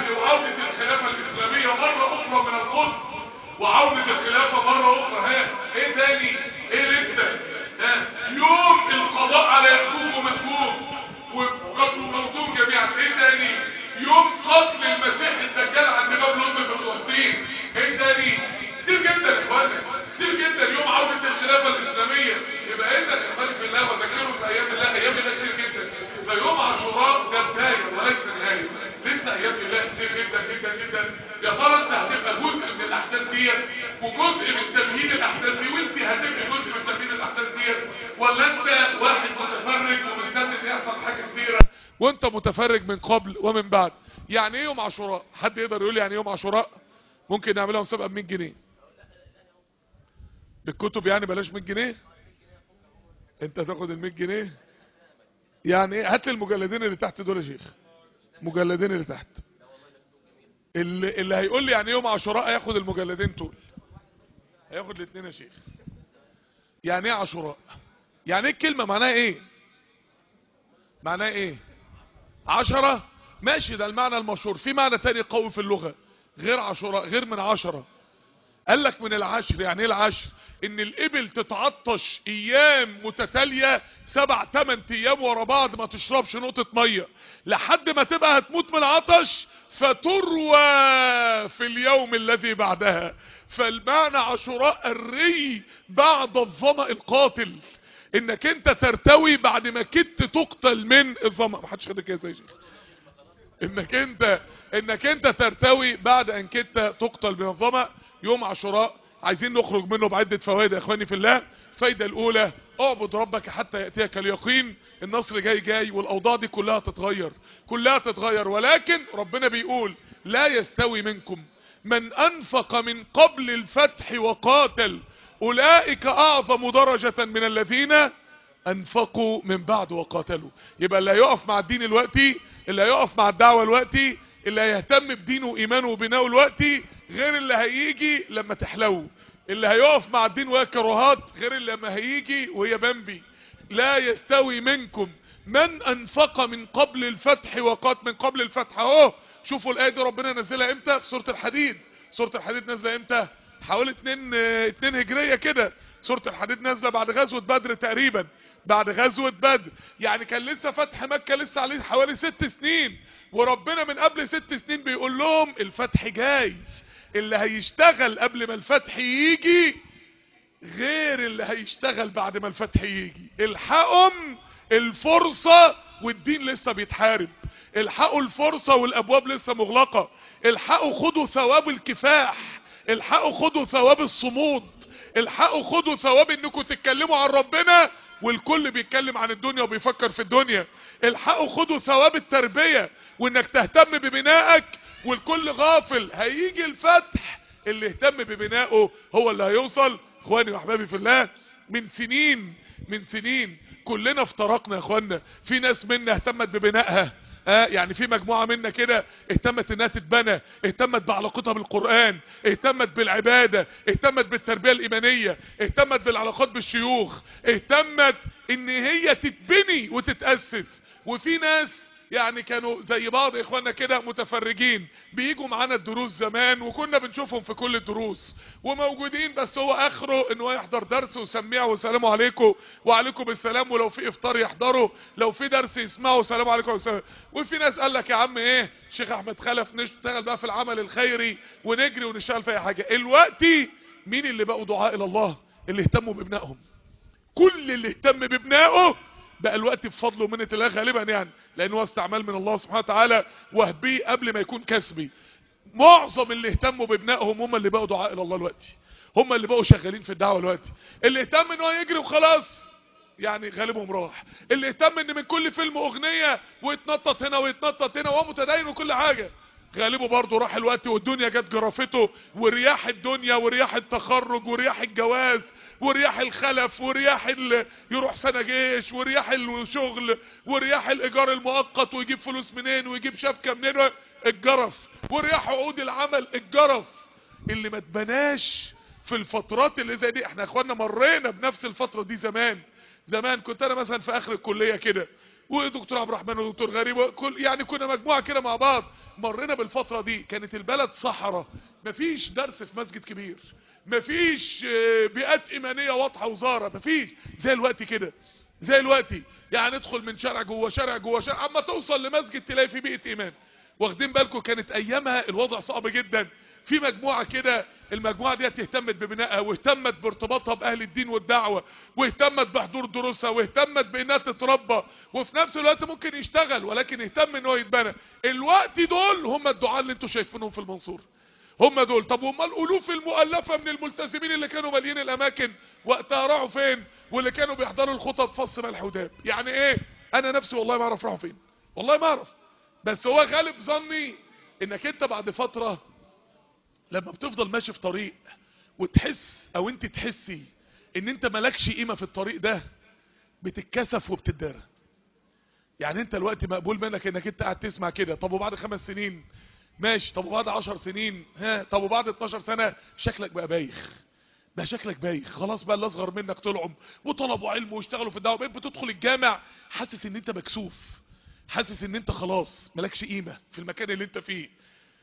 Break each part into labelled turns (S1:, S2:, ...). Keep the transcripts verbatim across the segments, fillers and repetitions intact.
S1: وعودة الخلافة الإسلامية مرة أخرى من القدس، وعودة الخلافة مرة أخرى. ها إيه تاني؟ إيه لسه؟ ها يوم القضاء على يأجوج ومأجوج وقتل موتهم جميعا. إيه تاني؟ يوم قتل المسيح الدجال عند باب لد في فلسطين. إيه تاني؟ كتير جدا يا إخوانا، كتير جدا. يوم عودة الخلافة الإسلامية. يبقى إذا يختلف في الله وذكروا في أيام الله، أيام الله كتير جدا. فيوم عاشوراء ده بداية وليس نهاية، لسه ايام الله كتير جدا جدا جدا. يا ترى انت هتبقى جزء من الاحداث ديت وجزء من تمهيد الاحداث دي، وانت هتبقى جزء من تمهيد الاحداث ديت، ولا انت واحد متفرج ومستني ان يحصل حاجه كبيره وانت متفرج من قبل ومن بعد؟ يعني ايه يوم عاشوراء؟ حد يقدر يقول لي يعني ايه يوم عاشوراء؟ ممكن نعملها مسابقه ب مية جنيه بالكتب، يعني بلاش مية جنيه، انت تاخد ال مية جنيه. يعني ايه؟ هات لي المجلدين اللي تحت دول يا شيخ، مجلدين اللي تحت. اللي, اللي هيقول لي يعني يوم عاشوراء هياخد المجلدين دول، هياخد الاثنين يا شيخ. يعني ايه عاشوراء؟ يعني ايه الكلمه؟ معناها ايه؟ معناها ايه؟ عشرة ماشي، ده المعنى المشهور. في معنى تاني قوي في اللغه غير عاشوراء، غير من عشرة. قال لك من العشر. يعني ايه العشر؟ ان الابل تتعطش ايام متتاليه، سبع تمن ايام ورا بعض ما تشربش نقطه ميه لحد ما تبقى هتموت من العطش، فتروى في اليوم الذي بعدها. فالمعنى عاشوراء الري بعد الظمأ القاتل، انك انت ترتوي بعد ما كدت تقتل من الظمأ. محدش خد كده زي شيخ. انك انت انك انت ترتوي بعد ان كدت تقتل من الظمأ. يوم عاشوراء عايزين نخرج منه بعدة فوائد يا اخواني في الله. الفايدة الاولى: اعبد ربك حتى يأتيك اليقين. النصر جاي جاي، والاوضاع دي كلها تتغير، كلها تتغير. ولكن ربنا بيقول: لا يستوي منكم من انفق من قبل الفتح وقاتل، اولئك اعظم درجة من الذين انفقوا من بعد وقاتلوا. يبقى اللي هيقف مع الدين الوقتي، اللي هيقف مع الدعوة الوقتي، اللي هيهتم بدينه وايمانه وبناؤه الوقتي، غير اللي هيجي لما تحلو. اللي هيقف مع الدين وهي كراهات غير اللي لما هيجي وهي بمبي. لا يستوي منكم من انفق من قبل الفتح وقات. من قبل الفتح اهو. شوفوا الايه دي ربنا نزلها امتى؟ في سورة الحديد. سورة الحديد نازله امتى؟ حوالي اتنين اتنين هجرية كده. سورة الحديد نازله بعد غزوة بدر تقريبا، بعد غزوة بدر. يعني كان لسه فتح مكة لسه عليه حوالي ست سنين، وربنا من قبل ست سنين بيقول لهم الفتح جاي. اللي هيشتغل قبل ما الفتح يجي غير اللي هيشتغل بعد ما الفتح يجي. الحقهم الفرصة والدين لسه بيتحارب. الحقوا الفرصة والابواب لسه مغلقة. الحقوا خدوا ثواب الكفاح. الحقوا خدوا ثواب الصمود. الحقوا خدوا ثواب انكم تتكلموا عن ربنا والكل بيتكلم عن الدنيا وبيفكر في الدنيا. الحقوا خدوا ثواب التربية وانك تهتم ببنائك والكل غافل. هيجي الفتح، اللي اهتم ببنائه هو اللي هيوصل. اخواني واحبابي في الله، من سنين من سنين كلنا افترقنا يا اخوانا. في ناس منا اهتمت ببنائها، اه يعني في مجموعة منا كده اهتمت انها تتبنى، اهتمت بعلاقتها بالقرآن، اهتمت بالعبادة، اهتمت بالتربية الايمانية، اهتمت بالعلاقات بالشيوخ، اهتمت ان هي تتبني وتتأسس. وفي ناس يعني كانوا زي بعض اخواننا كده متفرجين، بيجوا معانا الدروس زمان وكنا بنشوفهم في كل الدروس وموجودين، بس هو اخره انه يحضر درس وسميع وسلام عليكم وعليكم السلام، ولو في افطار يحضروا، لو في درس يسمعوا سلام عليكم والسلام. وفي ناس قال لك يا عم ايه الشيخ احمد خلف، نشتغل بقى في العمل الخيري ونجري ونشتغل في اي حاجه. الوقتي مين اللي بقوا دعاء الى الله؟ اللي اهتموا بابنائهم. كل اللي اهتم بابنائه بقى الوقت بفضله ومنة الله غالبا، يعني لانه هو استعمال من الله سبحانه وتعالى وهبيه قبل ما يكون كسبي. معظم اللي اهتموا بابنائهم هم اللي بقوا دعاء الى الله الوقتي، هم اللي بقوا شغالين في الدعوه الوقتي. اللي اهتم ان هو يجري وخلاص يعني غالبهم راح. اللي اهتم ان من كل فيلم اغنيه ويتنطط هنا ويتنطط هنا وهو متدين وكل حاجه غالبه برضه راح الوقت، والدنيا جت جرافته، ورياح الدنيا ورياح التخرج ورياح الجواز ورياح الخلف ورياح ال... يروح سنة جيش ورياح الشغل ورياح الايجار المؤقت ويجيب فلوس منين ويجيب شبكة منين، الجرف. ورياح عقود العمل، الجرف. اللي ما اتبناش في الفترات اللي زي دي. احنا اخوانا مرينا بنفس الفترة دي زمان. زمان كنت انا مثلا في اخر الكلية كده، ودكتور عبد الرحمن ودكتور غريب وكل يعني كنا مجموعه كده مع بعض. مرينا بالفتره دي، كانت البلد صحراء، مفيش درس في مسجد كبير، مفيش بيئات ايمانيه واضحه وزاره، مفيش زي الوقت كده، زي الوقت يعني ادخل من شارع جوه شارع جوه شارع اما توصل لمسجد تلاقي في بيئه ايمان. واخدين بالكم كانت ايامها الوضع صعب جدا. في مجموعه كده، المجموعه دي اهتمت ببنائها واهتمت بارتباطها باهل الدين والدعوه واهتمت بحضور دروسها واهتمت بانها تتربى، وفي نفس الوقت ممكن يشتغل ولكن اهتم ان هو يتبنى. الوقت دول هم الدعاء اللي انتم شايفينهم في المنصوره، هم دول. طب وما الالوف المؤلفه من الملتزمين اللي كانوا مالين الاماكن وقتها راحوا فين؟ واللي كانوا بيحضروا الخطب فص ملح وداب، يعني ايه؟ انا نفسي والله ما اعرف راحوا فين، والله ما اعرف. بس هو غالب ظني انك انت بعد فتره لما بتفضل ماشي في طريق وتحس او انت تحسي ان انت مالكش قيمه في الطريق ده، بتتكسف وبتتدارى. يعني انت الوقت مقبول منك انك انت قاعد تسمع كده، طب وبعد خمس سنين ماشي، طب وبعد عشر سنين ها، طب وبعد اتناشر سنه شكلك بقى بايخ، بقى شكلك بايخ خلاص. بقى اللي اصغر منك طلعوا وطلبوا علم واشتغلوا في الدعوه، بقيت بتدخل الجامع حاسس ان انت مكسوف، حاسس ان انت خلاص مالكش قيمه في المكان اللي انت فيه.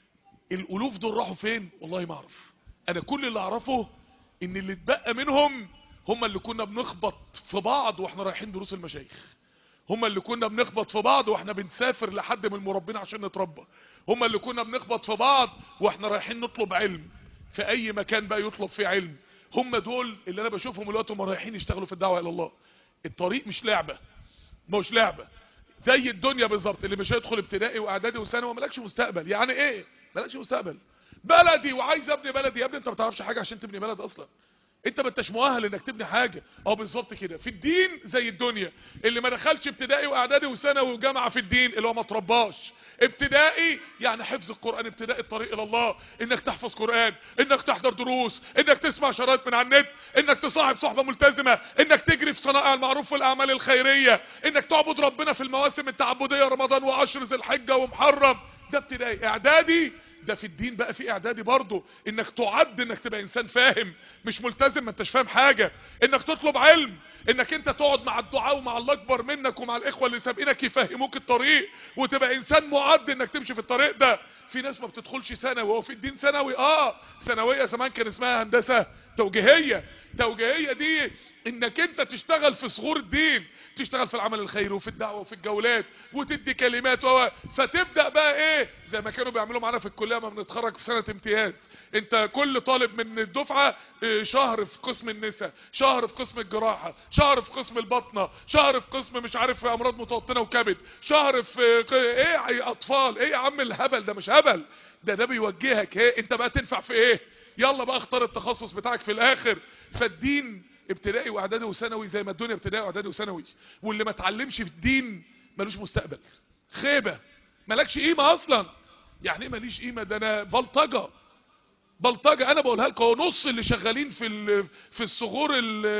S1: الالوف دول راحوا فين؟ والله ما اعرف. انا كل اللي اعرفه ان اللي اتبقى منهم هم اللي كنا بنخبط في بعض واحنا رايحين دروس المشايخ، هم اللي كنا بنخبط في بعض واحنا بنسافر لحد من المربين عشان نتربى، هم اللي كنا بنخبط في بعض واحنا رايحين نطلب علم في اي مكان بقى يطلب فيه علم. هم دول اللي انا بشوفهم دلوقتي هم رايحين يشتغلوا في الدعوه الى الله. الطريق مش لعبه، مش لعبه زي الدنيا بالظبط. اللي مش هيدخل ابتدائي واعدادي وثانوي مالكش مستقبل. يعني ايه مالكش مستقبل؟ بلدي وعايز ابني بلدي. يا ابني انت ما تعرفش حاجه عشان تبني بلد اصلا، انت ما انتش مؤهل انك تبني حاجه. اه بالظبط كده. في الدين زي الدنيا، اللي ما دخلش ابتدائي واعدادي وثانوي وجامعه في الدين اللي هو ما ترباش. ابتدائي يعني حفظ القران، ابتدائي الطريق الى الله، انك تحفظ قران، انك تحضر دروس، انك تسمع شرايط من على النت، انك تصاحب صحبه ملتزمه، انك تجري في صنائع المعروف والاعمال الخيريه، انك تعبد ربنا في المواسم التعبديه رمضان وعشر ذي الحجه ومحرم. ده ابتدائي. اعدادي ده في الدين بقى، في اعدادي برضه انك تعد انك تبقى انسان فاهم، مش ملتزم ما انتش فاهم حاجه، انك تطلب علم، انك انت تقعد مع الدعاء ومع الله اكبر منك ومع الاخوه اللي سابقينك يفهموك الطريق وتبقى انسان معد انك تمشي في الطريق ده. في ناس ما بتدخلش ثانوي وهو في الدين ثانوي. اه ثانويه زمان كان اسمها هندسه توجيهيه. توجيهيه دي انك انت تشتغل في صغور الدين، تشتغل في العمل الخيري وفي الدعوه وفي الجولات وتدي كلمات و... فتبدا بقى ايه زي ما كانوا بيعملوا معانا في الكليه ما بنتخرج في سنه امتياز. انت كل طالب من الدفعه شهر في قسم النساء، شهر في قسم الجراحه، شهر في قسم البطنه، شهر في قسم مش عارف في امراض متوطنه وكبد، شهر في ايه اطفال. ايه يا عم الهبل ده؟ مش هبل ده، ده بيوجهك ايه انت بقى تنفع في ايه. يلا بقى اختار التخصص بتاعك في الاخر. فالدين ابتدائي واعدادي وثانوي زي ما الدنيا ابتدائي واعدادي وثانوي. واللي ما اتعلمش في الدين ملوش مستقبل، خيبه، مالكش قيمه اصلا. يعني ايه ماليش قيمه؟ ده انا بلطجه، بلطجه. انا بقولها لكم، هو نص اللي شغالين في في الصغور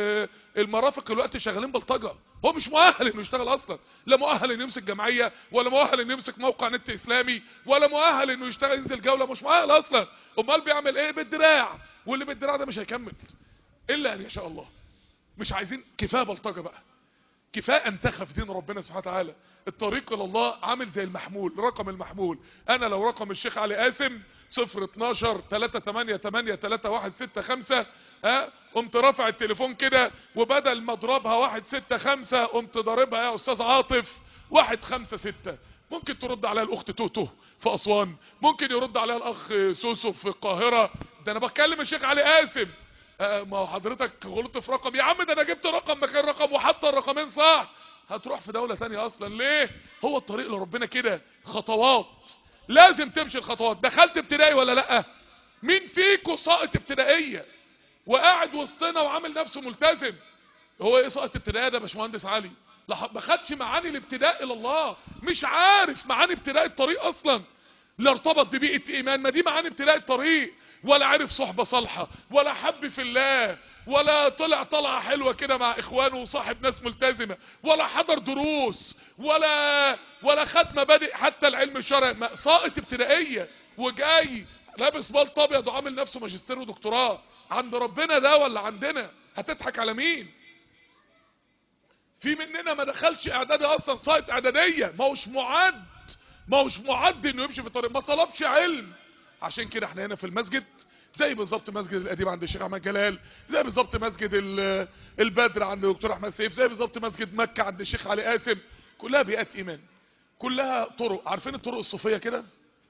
S1: المرافق دلوقتي شغالين بلطجه. هو مش مؤهل انه يشتغل اصلا، لا مؤهل انه يمسك جمعيه، ولا مؤهل انه يمسك موقع نت اسلامي، ولا مؤهل انه يشتغل ينزل جوله، مش مؤهل اصلا. امال بيعمل ايه؟ بالدراع. واللي بالدراع ده مش هيكمل الا ان يشاء الله. مش عايزين كفايه بلطجه بقى، كفايه انتخى في دين ربنا سبحانه وتعالى. الطريق الى الله عامل زي المحمول، رقم المحمول. انا لو رقم الشيخ علي قاسم صفر اتناشر تلاتة تمانية تمانية تلاتة واحد ستة خمسة، ها قمت رافع التليفون كده وبدل ما اضربها واحد ستة خمسة قمت ضاربها يا استاذ عاطف واحد خمسة ستة. ممكن ترد عليها الاخت توتو في اسوان، ممكن يرد عليها الاخ سوسو في القاهره. ده انا بكلم الشيخ علي قاسم. آه ما هو حضرتك غلطت في رقم. يا عم ده انا جبت رقم مكان رقم وحتى الرقمين صح. هتروح في دولة ثانية اصلا ليه؟ هو الطريق لربنا كده خطوات، لازم تمشي الخطوات. دخلت ابتدائي ولا لا؟ مين فيكم ساقط ابتدائية وقاعد وسطنا وعامل نفسه ملتزم؟ هو ايه ساقط ابتدائية ده يا باشمهندس علي؟ ما خدش معاني الابتداء الى الله، مش عارف معاني ابتداء الطريق اصلا، لا ارتبط ببيئة ايمان، ما دي معاني ابتداء الطريق، ولا عرف صحبة صالحة، ولا حب في الله، ولا طلع طلعة حلوة كده مع اخوانه وصاحب ناس ملتزمة، ولا حضر دروس، ولا ولا خد مبادئ حتى العلم الشرعي. ساقط ابتدائية وجاي لابس بلطو ابيض وعامل نفسه ماجستير ودكتوراه. عند ربنا ده ولا عندنا؟ هتضحك على مين؟ في مننا ما دخلش اعدادي اصلا، سايت اعداديه، ما هوش معد ما هوش معد انه يمشي في الطريق، ما طلبش علم. عشان كده احنا هنا في المسجد زي بالظبط مسجد القديم عند الشيخ احمد جلال، زي بالظبط مسجد البدر عند الدكتور احمد سيف، زي بالظبط مسجد مكه عند الشيخ علي قاسم، كلها بيئات ايمان، كلها طرق. عارفين الطرق الصوفيه كده؟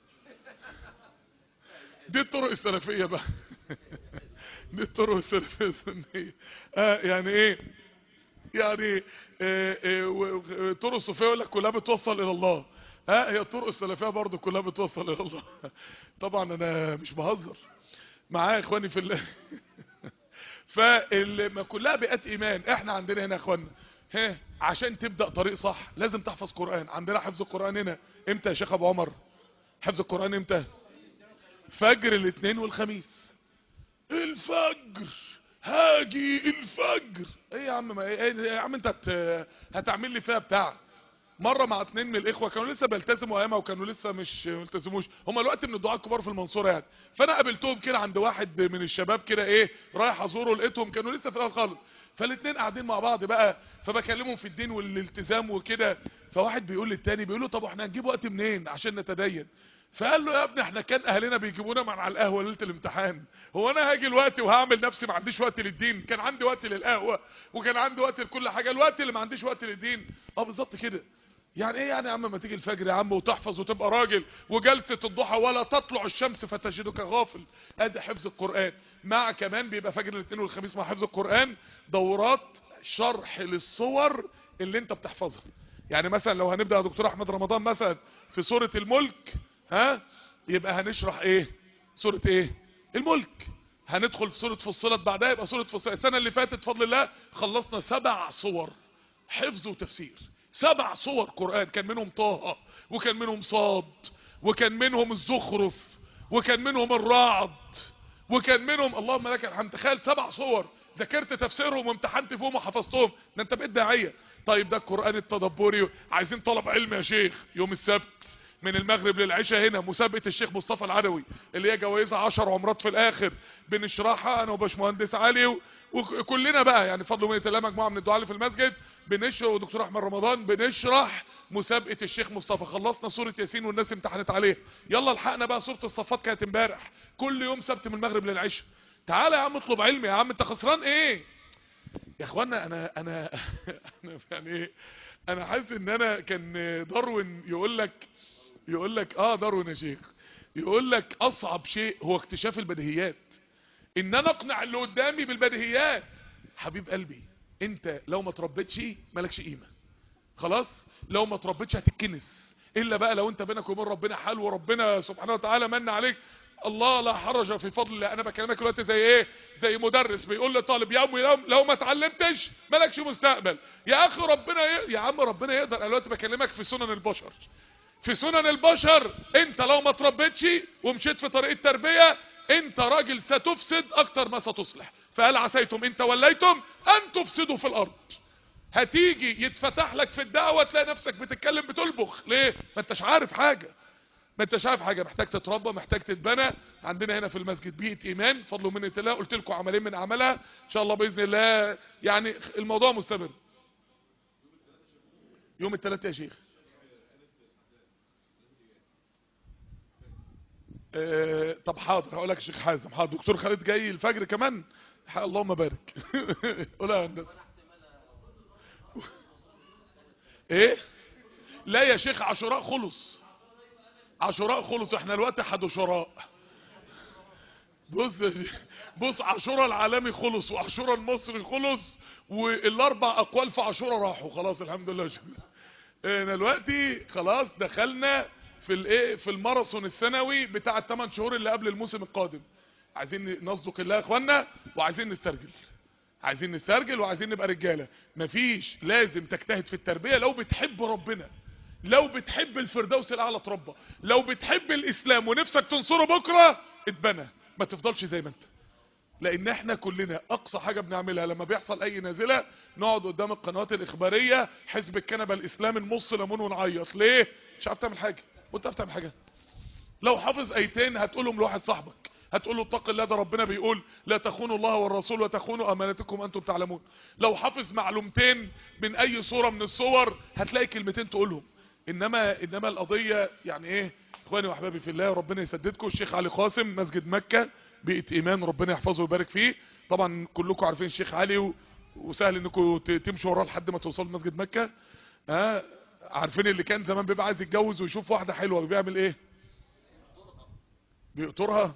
S1: دي الطرق السلفيه بقى. دي الطرق السلفيه السنيه. اه يعني ايه؟ يعني آه آه طرق الصوفيه يقول لك كلها بتوصل الى الله. ها، هي الطرق السلفيه برضو كلها بتوصل الى الله. طبعا انا مش بهزر معايا يا اخواني في الله. فما كلها بيئات ايمان. احنا عندنا هنا يا اخوانا، ها، عشان تبدا طريق صح لازم تحفظ قران. عندنا حفظ القران هنا امتى يا شيخ ابو عمر؟ حفظ القران امتى؟ فجر الاثنين والخميس. الفجر هاجي الفجر. ايه يا عم، ما ايه يا عم، انت هت... هتعمل لي فيها بتاع. مره مع اتنين من الاخوه كانوا لسه بيلتزموا ايامها وكانوا لسه مش ملتزموش، هم الوقت من الدعاة الكبار في المنصوره يعني. فانا قابلتهم كده عند واحد من الشباب كده، ايه، رايح ازوره، لقيتهم كانوا لسه في الاول خالص. فالاثنين قاعدين مع بعض بقى، فبكلمهم في الدين والالتزام وكده. فواحد بيقول للتاني، بيقول له طب احنا هنجيب وقت منين عشان نتدين؟ فقال له يا ابني احنا كان اهلنا بيجيبونا من على القهوه ليله الامتحان، هو انا هاجي الوقت وهعمل نفسي ما عنديش وقت للدين؟ كان عندي وقت للقهوه وكان عندي وقت لكل حاجه، الوقت اللي ما عنديش وقت للدين. اه بالظبط كده. يعني ايه يعني يا عم ما تيجي الفجر يا عم وتحفظ وتبقى راجل، وجلسه الضحى ولا تطلع الشمس فتجدك غافل. ادي حفظ القران. مع كمان بيبقى فجر الاثنين والخميس مع حفظ القران دورات شرح للصور اللي انت بتحفظها. يعني مثلا لو هنبدا يا دكتور احمد رمضان مثلا في سوره الملك، ها، يبقى هنشرح ايه؟ سوره ايه؟ الملك. هندخل في سوره فصلت بعدها يبقى سوره فصلت. السنه اللي فاتت بفضل الله خلصنا سبع صور حفظ وتفسير، سبع صور قرآن، كان منهم طه وكان منهم صاد وكان منهم الزخرف وكان منهم الرعد وكان منهم اللهم لك الحمد. تخيل سبع صور ذاكرت تفسيرهم وامتحنت فيهم وحفظتهم، ده انت بقيت داعيه. طيب ده القرآن التدبري. عايزين طلب علم يا شيخ، يوم السبت من المغرب للعشاء هنا مسابقه الشيخ مصطفى العدوي اللي هي جوائزها عشر عمرات في الاخر، بنشرحها انا وباشمهندس علي وكلنا بقى يعني فضل ومنه الله، مجموعه من الدعاة في المسجد بنشرح، ودكتور احمد رمضان بنشرح مسابقه الشيخ مصطفى. خلصنا سوره ياسين والناس امتحنت عليه، يلا الحقنا بقى سوره الصفات كانت امبارح. كل يوم سبت من المغرب للعشاء. تعالى يا عم اطلب علم يا عم، انت خسران ايه يا اخوانا؟ انا انا انا يعني ايه، انا حاسس ان انا كان داروين يقول لك يقول لك اه داروين يا شيخ يقول لك اصعب شيء هو اكتشاف البديهيات، ان انا اقنع اللي قدامي بالبديهيات. حبيب قلبي انت لو ما تربيتش مالكش قيمه، خلاص؟ لو ما تربيتش هتتكنس، الا بقى لو انت بينك وبين ربنا حال وربنا سبحانه وتعالى من عليك. الله لا حرج في فضل الله. انا بكلمك دلوقتي زي ايه؟ زي مدرس بيقول لطالب يا عم لو, لو ما اتعلمتش مالكش مستقبل. يا اخي ربنا ي... يا عم ربنا يقدر. انا دلوقتي بكلمك في سنن البشر، في سنن البشر. انت لو ما تربيتش ومشيت في طريق التربيه انت راجل ستفسد اكتر ما ستصلح. فهل عسيتم ان توليتم ان تفسدوا في الارض. هتيجي يتفتح لك في الدعوه تلاقي نفسك بتتكلم بتلبخ. ليه؟ ما انتش عارف حاجه، ما انتش عارف حاجه. محتاج تتربى، محتاج تتبنى. عندنا هنا في المسجد بيئه ايمان فضل ومنه الله. قلت لكم عملين من اعمالها ان شاء الله باذن الله. يعني الموضوع مستمر. يوم الثلاث يا شيخ اه طب حاضر هقول لك يا شيخ حازم. حاضر دكتور خالد جاي الفجر كمان. اللهم بارك. قولها يا هندسه. ايه؟ لا يا شيخ عاشوراء خلص، عاشوراء خلص. احنا الوقت حدشراء. بص بص عاشوراء العالمي خلص وعاشوراء المصري خلص، والاربع اقوال في عاشوراء راحوا خلاص الحمد لله. شكرا. احنا دلوقتي خلاص دخلنا في الايه، في الماراثون السنوي بتاع الثمان شهور اللي قبل الموسم القادم. عايزين نصدق الله يا اخوانا وعايزين نسترجل، عايزين نسترجل وعايزين نبقى رجاله. مفيش، لازم تجتهد في التربيه لو بتحب ربنا، لو بتحب الفردوس الاعلى تربى، لو بتحب الاسلام ونفسك تنصره بكره اتبنى، ما تفضلش زي ما انت. لان احنا كلنا اقصى حاجه بنعملها لما بيحصل اي نازله نقعد قدام القنوات الاخباريه حزب الكنبه الاسلامي نمص ليمون ونعيط. ليه؟ مش عارف تعمل حاجه. وانت عارف تعمل حاجه؟ لو حافظ ايتين هتقولهم لواحد صاحبك، هتقول له اتق الله، ده ربنا بيقول لا تخونوا الله والرسول وتخونوا اماناتكم انتم تعلمون. لو حافظ معلومتين من اي صورة من الصور هتلاقي كلمتين تقولهم. انما انما القضية يعني ايه؟ اخواني واحبابي في الله، ربنا يسددكم. الشيخ علي قاسم، مسجد مكة، بيئة ايمان، ربنا يحفظه ويبارك فيه. طبعا كلكم عارفين الشيخ علي و... وسهل انكم تمشوا وراه لحد ما توصلوا مسجد مكة. ها، عارفين اللي كان زمان بيبقى عايز يتجوز ويشوف واحدة حلوة بيعمل ايه؟ بيقطرها.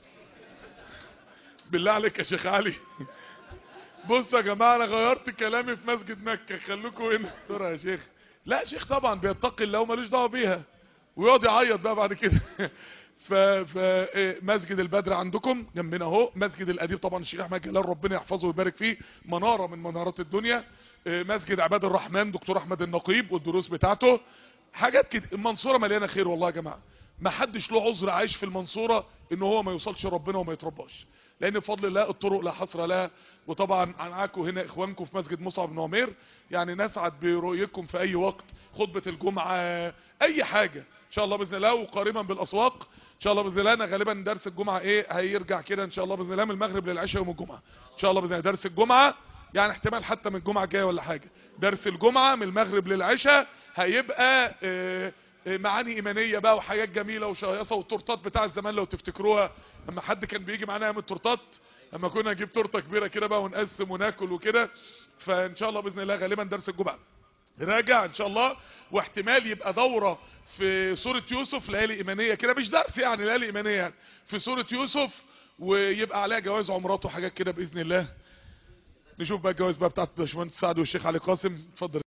S1: بالله عليك يا شيخ علي. بصوا يا جماعة، انا غيرت كلامي في مسجد مكة، خلوكم هنا. بيقطرها يا شيخ؟ لا، شيخ طبعا بيتقي الله ومالوش دعوه بيها، ويقعد يعيط بقى بعد كده. ف ف مسجد البدر عندكم جنبنا اهو. مسجد الاديب طبعا الشيخ احمد جلال ربنا يحفظه ويبارك فيه، مناره من منارات الدنيا. مسجد عباد الرحمن دكتور احمد النقيب والدروس بتاعته، حاجات كده. المنصوره مليانه خير والله يا جماعه. ما حدش له عذر عايش في المنصوره ان هو ما يوصلش ربنا وما يترباش، لان بفضل الله الطرق لا حصر لها. وطبعا معاكم هنا اخوانكم في مسجد مصعب بن عمير، يعني نسعد برؤيتكم في اي وقت، خطبه الجمعه، اي حاجه ان شاء الله باذن الله. وقريبا بالاسواق ان شاء الله باذن الله. انا غالبا درس الجمعه ايه هيرجع كده ان شاء الله باذن الله من المغرب للعشاء يوم الجمعه ان شاء الله باذن الله. درس الجمعه يعني احتمال حتى من الجمعه الجايه ولا حاجه. درس الجمعه من المغرب للعشاء هيبقى اه معاني ايمانيه بقى وحاجات جميله وشهيصه. والتورتات بتاع الزمان لو تفتكروها، لما حد كان بيجي معانا ايام التورتات، لما كنا نجيب تورته كبيره كده بقى ونقسم وناكل وكده. فان شاء الله باذن الله غالبا درس الجمعه راجع ان شاء الله. واحتمال يبقى دوره في سوره يوسف، ليالي ايمانيه كده، مش درس يعني، ليالي ايمانيه يعني في سوره يوسف، ويبقى عليها جواز عمرات وحاجات كده باذن الله. نشوف بقى الجواز بقى بتاعت باشمهندس سعد والشيخ علي قاسم. اتفضل.